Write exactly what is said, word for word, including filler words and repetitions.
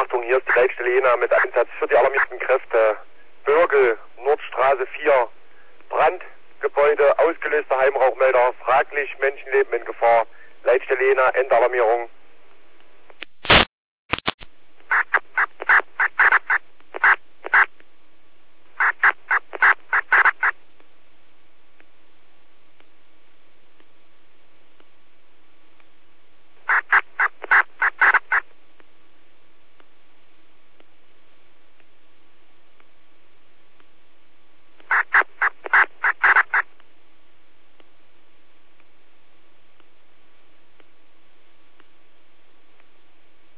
Achtung, hier ist die Leitstelle Jena mit Einsatz für die alarmierten Kräfte. Bürgel, Nordstraße vier, Brandgebäude, ausgelöster Heimrauchmelder, fraglich, Menschenleben in Gefahr. Leitstelle Jena, Endalarmierung.